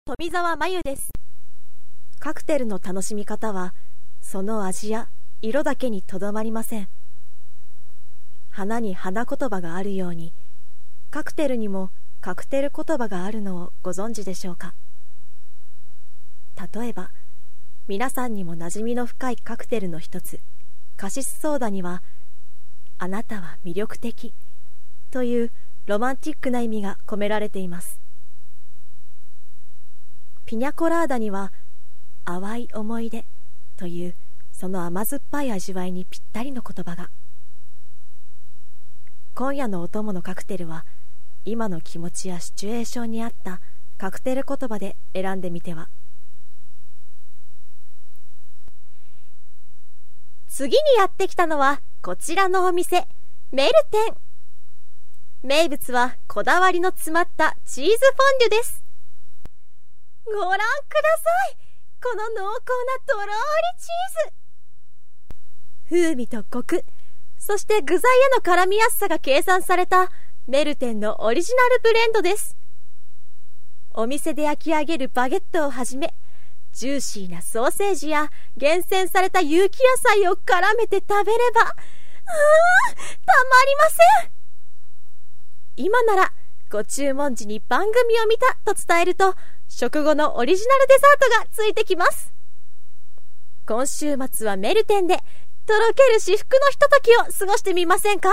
富澤真由です。カクテルの楽しみ方はその味や色だけにとどまりません。花に花言葉があるように、カクテルにもカクテル言葉があるのをご存知でしょうか。例えば、皆さんにも馴染みの深いカクテルの一つ、カシスソーダには、あなたは魅力的というロマンチックな意味が込められています。ピニャコラーダには、淡い思い出というその甘酸っぱい味わいにぴったりの言葉が。今夜のお供のカクテルは、今の気持ちやシチュエーションに合ったカクテル言葉で選んでみては。次にやってきたのはこちらのお店、メルテン。名物はこだわりの詰まったチーズフォンデュです。ご覧ください。この濃厚なとろーりチーズ。風味とコク、そして具材への絡みやすさが計算されたメルテンのオリジナルブレンドです。お店で焼き上げるバゲットをはじめ、ジューシーなソーセージや厳選された有機野菜を絡めて食べれば、たまりません。今ならご注文時に番組を見たと伝えると、食後のオリジナルデザートがついてきます。今週末はメルテンでとろける至福のひとときを過ごしてみませんか。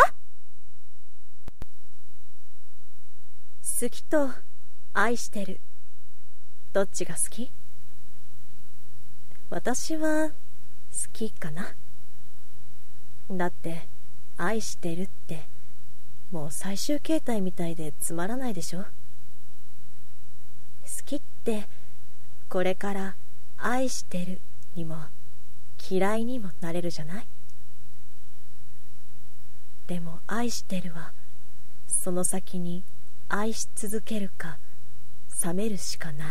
好きと愛してる、どっちが好き？私は好きかな。だって愛してるってもう最終形態みたいでつまらないでしょ。好きってこれから愛してるにも嫌いにもなれるじゃない。でも愛してるはその先に愛し続けるか冷めるしかない。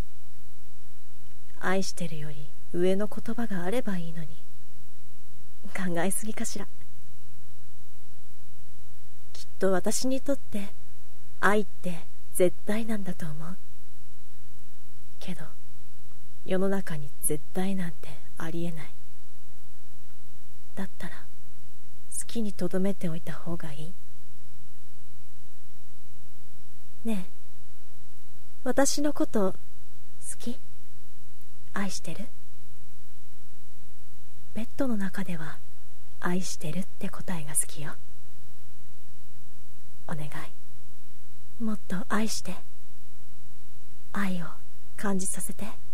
愛してるより上の言葉があればいいのに、考えすぎかしら。きっと私にとって愛って絶対なんだと思うけど、世の中に絶対なんてありえない。だったら好きにとどめておいた方がいい。ねえ、私のこと好き？愛してる？ベッドの中では愛してるって答えが好きよ。お願い、もっと愛して、愛を感じさせて。